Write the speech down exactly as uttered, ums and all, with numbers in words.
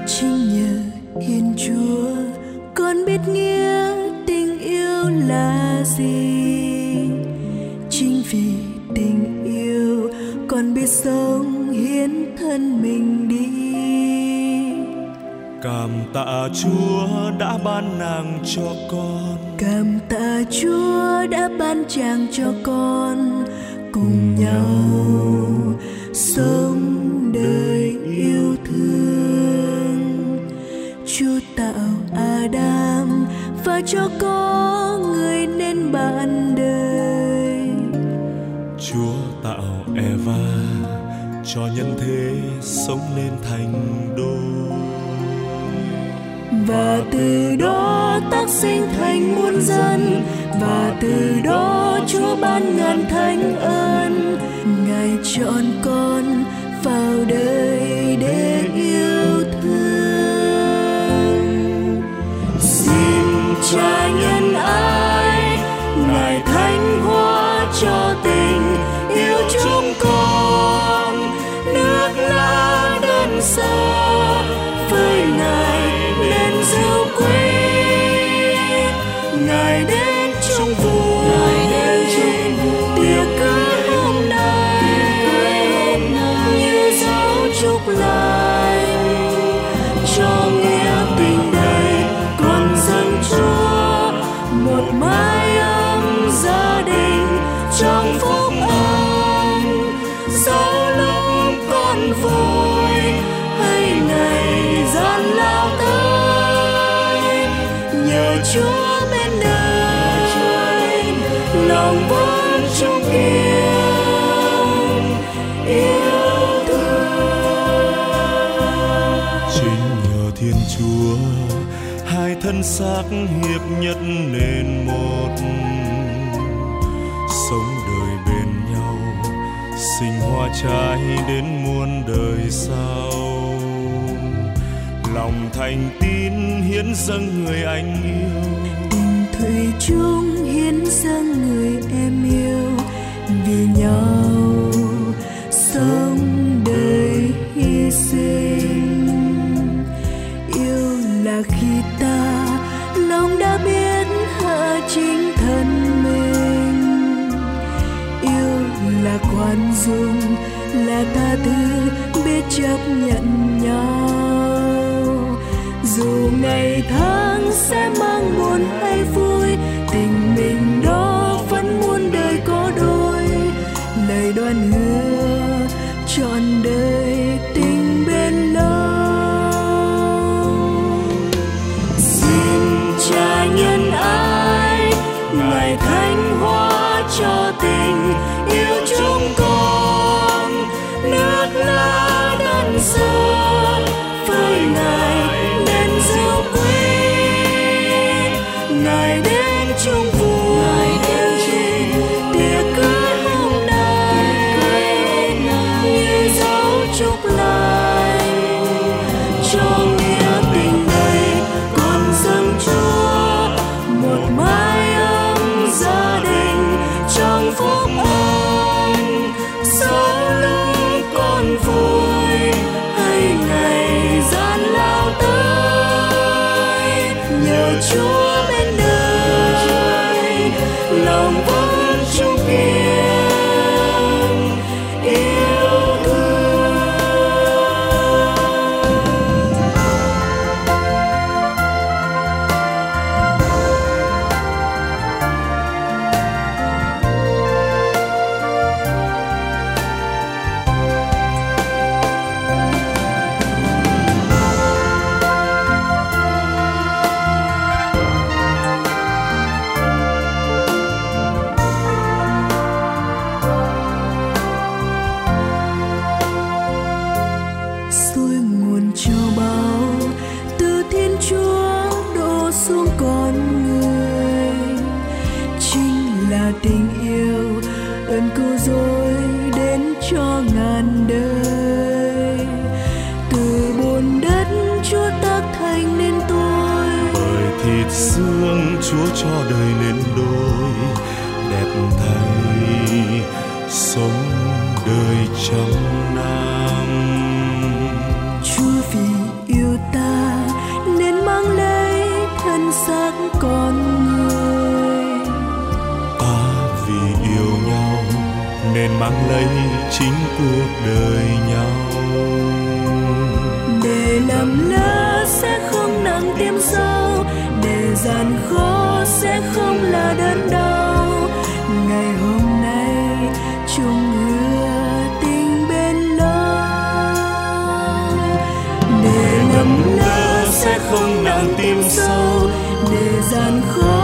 Chính nhờ Thiên Chúa con biết nghĩa tình yêu là gì. Chính vì tình yêu con biết sống hiến thân mình đi. Cảm tạ Chúa đã ban nàng cho con. Cảm tạ Chúa đã ban chàng cho con. Cùng nhau sống đời yêu thương. Chúa tạo Adam và cho có người nên bạn đời. Chúa tạo Eva cho nhân thế sống nên thành đôi. Và từ đó tác sinh thành muôn dân. Và từ đó Chúa ban ngàn thánh ân. Ngài chọn con vào đời để yêu thương. Xin Cha nhân ái, Ngài thánh hóa cho tình yêu chúng con. Nước lá đơn sơ với Ngài nên rượu quý. Ngài đến chung vui, tiệc cưới hôm nay như dấu chúc lành cho nghĩa tình đầy. Con dâng Chúa một mái ấm gia đình trong phúc âm. Sau lúc con vui hay ngày gian lao tới, nhờ Chúa bên đời lòng vẫn chung kiên yêu thương. Chính nhờ Thiên Chúa hai thân xác hiệp nhất nên một. Sống đời bên nhau, sinh hoa trái đến muôn đời sau. Lòng thành tín hiến dâng người anh yêu. Tình thủy chung hiến dâng người em yêu. Vì nhau sống đời hy sinh. Yêu là khi ta lòng đã biết hạ chính thân mình. Yêu là khoan dung, là tha thứ, biết chấp nhận nhau. Dù ngày tháng sẽ mang buồn hay vui, tình mình đó vẫn muôn đời có đôi. Lời đoan hứa trọn đời tình bên lâu. Xin Cha nhân ái, Ngài thánh hóa cho tình yêu chúng con. Nước lá đơn sơ với Ngài nên rượu quý. Ngài đến chung vui, tiệc cưới hôm nay như dấu chúc lành cho nghĩa tình đầy. Con dâng Chúa một mái ấm gia đình trong phúc âm. Sau lúc con vui hay ngày gian lao tới, nhờ Chúa bên đời lòng vẫn chung kiên yêu thương. Suối nguồn châu báu từ Thiên Chúa đổ xuống con người. Chính là tình yêu ơn cứu rỗi đến cho ngàn đời. Từ bùn đất Chúa tác thành nên tôi. Bởi thịt xương Chúa cho đời nên đôi. Đẹp thay sống đời trăm năm. Chúa vì yêu ta mang lấy chính cuộc đời nhau. Để lầm lỡ sẽ không nặng tim sâu, để gian khó sẽ không là đớn đau. Ngày hôm nay chung hứa tình bên lâu. Để lầm lỡ sẽ không nặng tim sâu, để gian khó